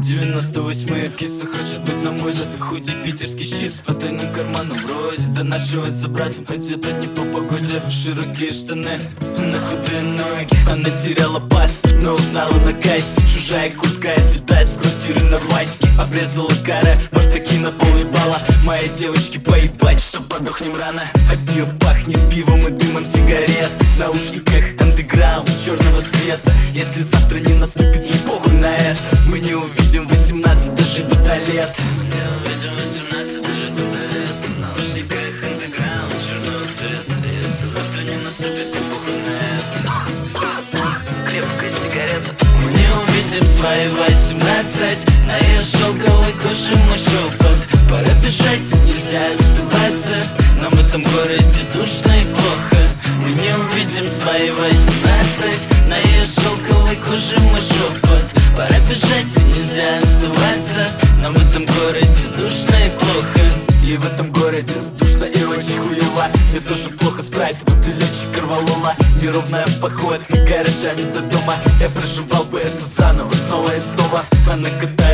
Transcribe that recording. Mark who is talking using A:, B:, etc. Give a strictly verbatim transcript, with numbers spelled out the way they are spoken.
A: девяносто восьмые. Киса хочет быть на моде, худи питерский щит с потайным карманом вроде. Донашивается братом, одета не по погоде. Широкие штаны на худые ноги. Она теряла паспорт, но узнала на кассе. Чужая куртка, адидас, с квартиры на Ваське. Обрезала каре, бартаки на пол ебала. Моей девочке поебать, что подохнем рано. От нее пахнет пивом и дымом сигарет. В наушниках андеграунд черного цвета. Если завтра не наступит, не похуй на это. Мы не увидим восемнадцать дожить до лет. Мы не увидим восемнадцать дожить до лет. В наушниках андеграунд черного цвета. Если завтра не наступит, не похуй на это. Крепкая сигарета. Мы не увидим свои восемнадцать. На ее шелковой коже мой шепот. Пора бежать, нельзя оставаться. Нам в этом городе душно и плохо. Мы не увидим свои восемнадцать. На ее шелковой коже мой шепот. Пора бежать, нельзя оставаться. Нам в этом городе душно и плохо. И в этом городе душно и очень хуево. Мне тоже плохо, спрайт, бутылечек рвалола. Неровная походка гаражами до дома. Я проживал бы это заново, снова и снова. Она катает